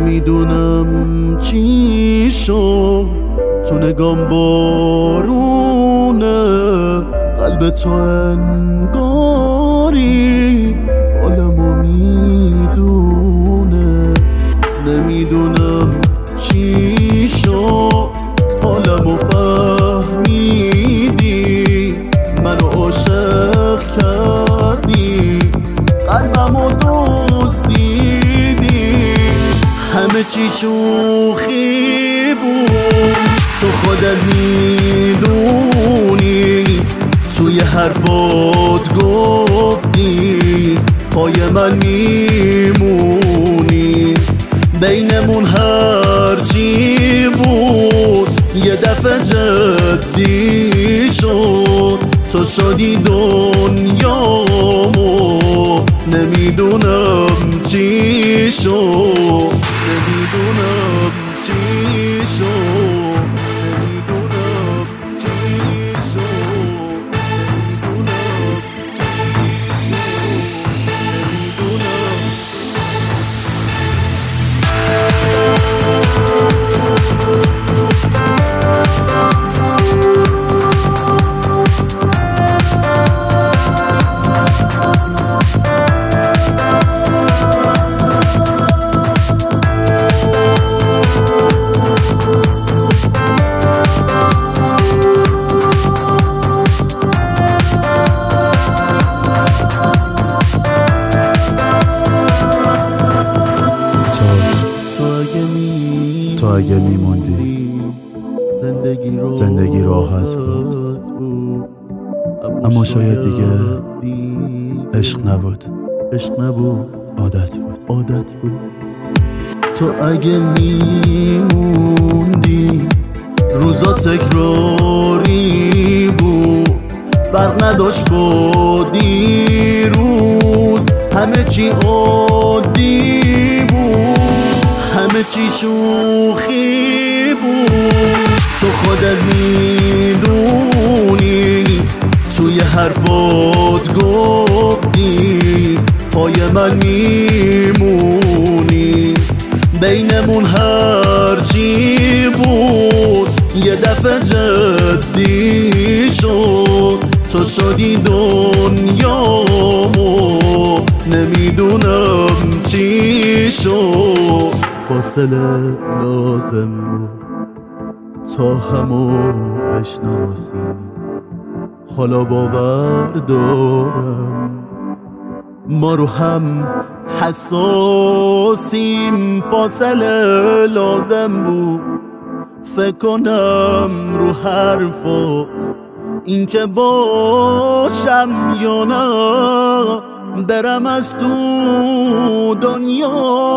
نمیدونم چی شد، تو نگام بارونه، قلب تو انگاری حالمو میدونه. نمیدونم چی شد، حالمو فهمیدی، منو عاشق کردی، قلبمو دزدیدی. همه چی شوخی بود، تو خودت میدونی، توی حرفات گفتی پای من میمونی. بینمون هرچی بود یه دفعه جدی شد، تو شدی دنیامو. نمیدونم چی شد، نمیدونم چی شد، نمیدونم چی شد، نمیدونم چی شد، نمیدونم. تو اگه میموندی زندگی راحت بود، اما شاید دیگه عشق نبود، عادت بود. تو اگه میموندی روزا تکراری بود، فرق نداشت با دیروز، همه چی عادی بود، همه چی شوخی بود. تو خودت میدونی، توی حرفات گفتی پای من میمونی. بینمون هرچی بود یه دفعه جدی شد، تو شدی دنیامو. نمیدونم چی شد، فاصله لازم بود تا همو بشناسیم. حالا باور دارم ما رو هم حساسیم. فاصله لازم بود فکر کنم رو حرفات، این که باشم یا نه، برم از تو دنیا